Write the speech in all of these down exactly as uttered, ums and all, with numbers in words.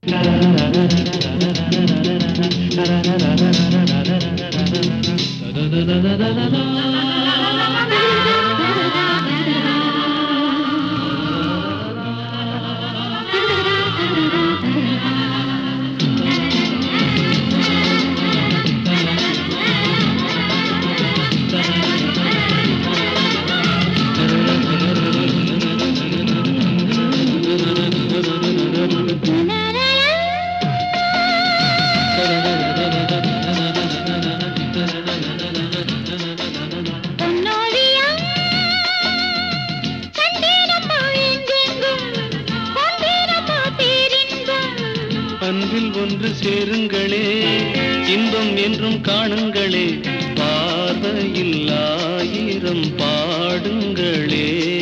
அன்பில் ஒன்று சேருங்களே, இன்பம் என்றும் காணுங்களே, பார்வையில் ஆயிரம் பாடுங்களே.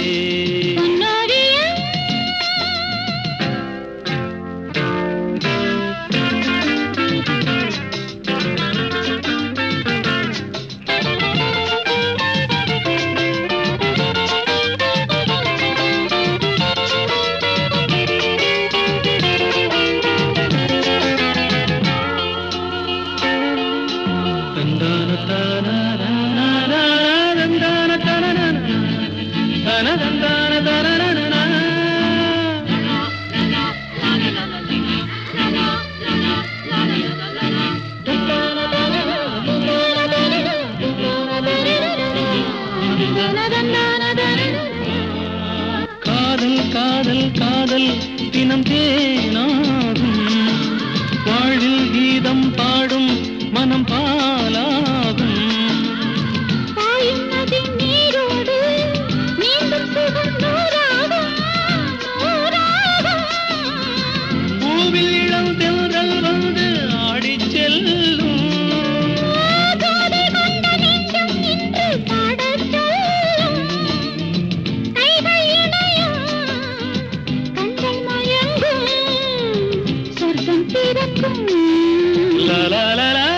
காதல் காதல் காதல் தினம் தேனாகும், வாழ்வில் கீதம் பாடும் மனம் பாலாகும். பூவில் இளம் தென்றல் வந்து ஆடி செல்லும், la la la la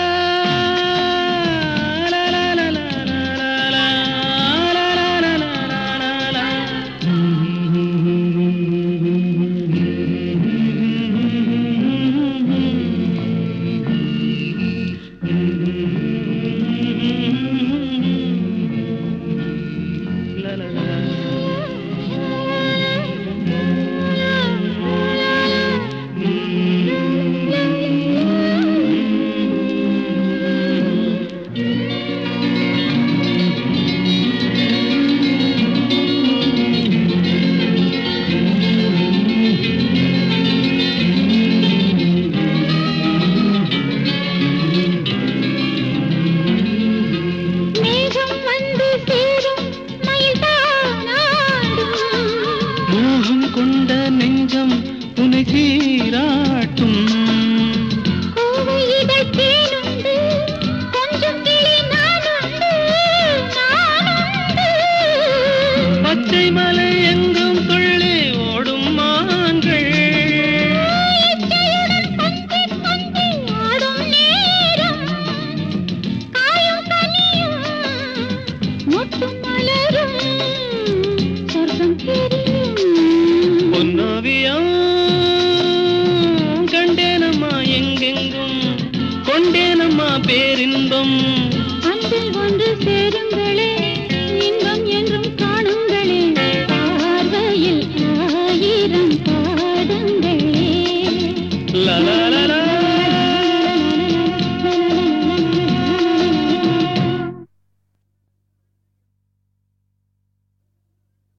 கொண்ட நெஞ்சம் துணை சீராட்டும். பச்சை மலை எங்கும் துள்ளி ஓடும் மான்கள், பொன்னோவியம் கண்டேனம்மா எங்கெங்கும், கொண்டேனம்மா பேரின்பம். அன்பில் ஒன்று சேருங்களே, இன்பம் என்றும் காணுங்களே, பார்வையில் ஆயிரம் பாடுங்களே. லலா